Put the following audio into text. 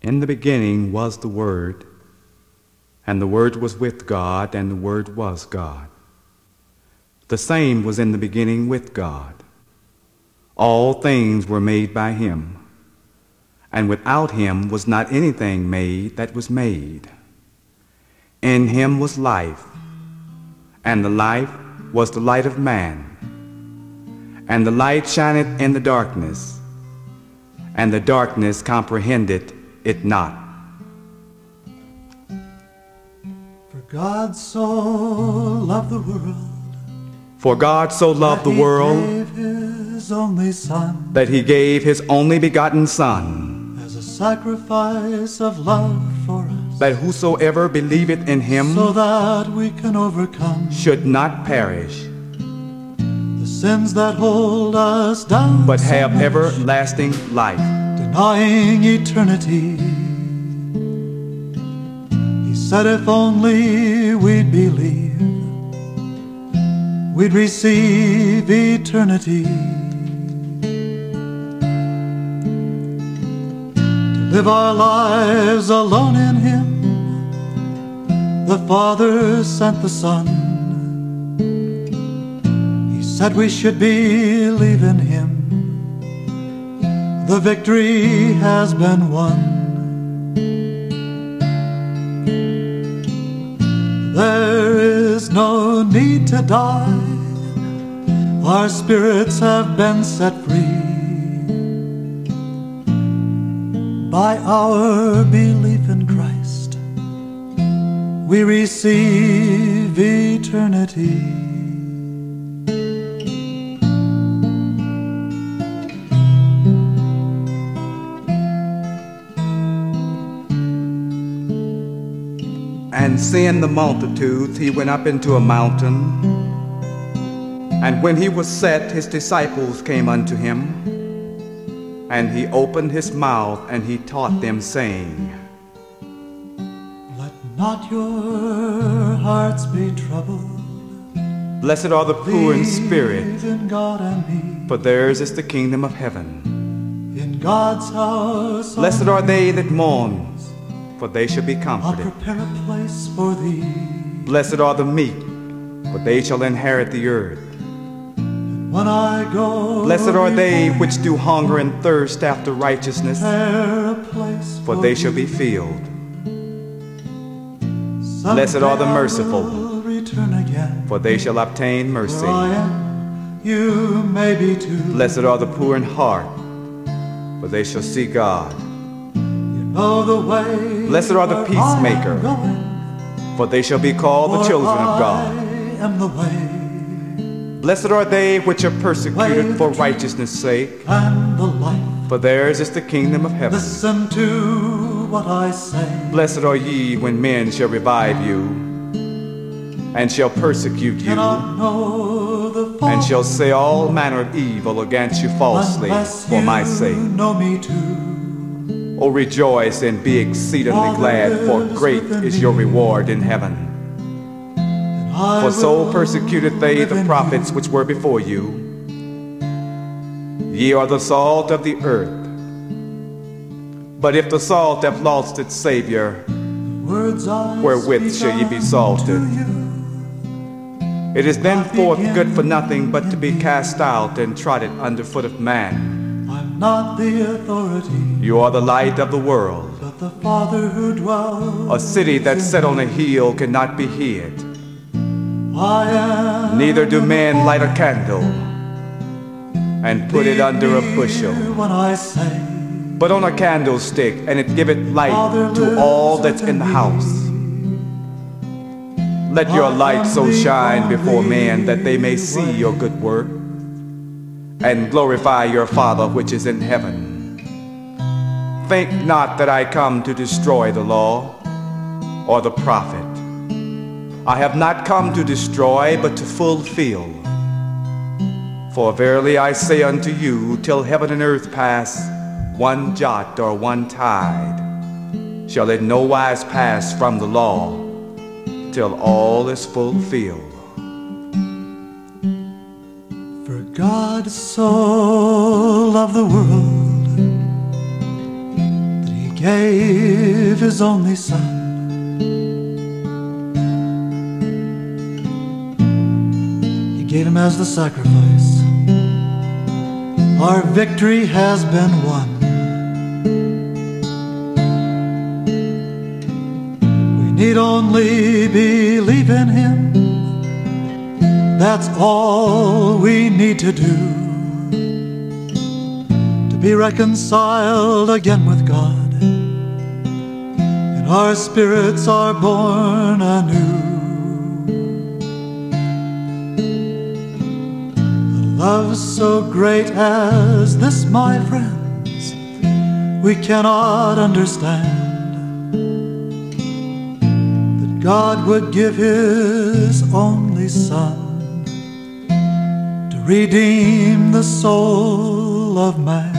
In the beginning was the Word, and the Word was with God, and the Word was God. The same was in the beginning with God. All things were made by him, and without him was not anything made that was made. In him was life, and the life was the light of man. And the light shineth in the darkness, and the darkness comprehended it not. For God so loved the world, For God so loved the world gave his only Son, that he gave his only begotten Son, as a sacrifice of love for us, that whosoever believeth in him so that we can overcome should not perish, the sins that hold us down, but so have much, everlasting life. denying eternity. He said if only we'd believe, we'd receive eternity. To live our lives alone in him, the Father sent the Son. He said we should believe in him. The victory has been won. There is no need to die. Our spirits have been set free by our belief in Christ. We receive eternity. And seeing the multitudes, he went up into a mountain. And when he was set, his disciples came unto him. And he opened his mouth, and he taught them, saying, Let not your hearts be troubled. Blessed are the poor in spirit, Believe in God and me. for theirs is the kingdom of heaven. In God's house Blessed are they that mourn, for they shall be I'll comforted. prepare a place for thee. Blessed are the meek, for they shall inherit the earth. When I go, Blessed are they which do hunger and thirst after righteousness, prepare a place for they shall be filled. Blessed are the merciful, I'll return again. for they shall obtain mercy. Where I am, you may be too. Blessed are the poor in heart, for they shall see God. Know the way. Blessed are the where peacemaker, I am going, for they shall be called the for children of God. I am the way Blessed are they which are persecuted for righteousness' sake, and the life. for theirs is the kingdom of heaven. Listen to what I say. Blessed are ye when men shall revive you, and shall persecute you, Cannot know the and shall say all manner of evil against you falsely for my sake. Know me too. O rejoice and be exceedingly glad, for great is your reward in heaven. For so persecuted they the prophets which were before you. Ye are the salt of the earth. But if the salt have lost its Savior, wherewith shall ye be salted? It is thenceforth good for nothing but to be cast out and trodden under foot of man. I'm not the authority, You are the light of the world. but the Father who dwells. A city that's set on a hill cannot be hid. I am. Neither do men light a candle and put it under a bushel, When I say, but on a candlestick, and it giveth light to all that's in the house. Let your light so shine before men that they may see your good work and glorify your Father which is in heaven. Think not that I come to destroy the law or the prophet. I have not come to destroy, but to fulfill. For verily I say unto you, till heaven and earth pass, one jot or one tithe shall in no wise pass from the law, till all is fulfilled. For God so loved the world that he gave His only Son. He gave Him as the sacrifice. Our victory has been won. We need only believe in Him. That's all we need to do to be reconciled again with God, and our spirits are born anew. A love so great as this, my friends, we cannot understand, that God would give His only Son to redeem the soul of man.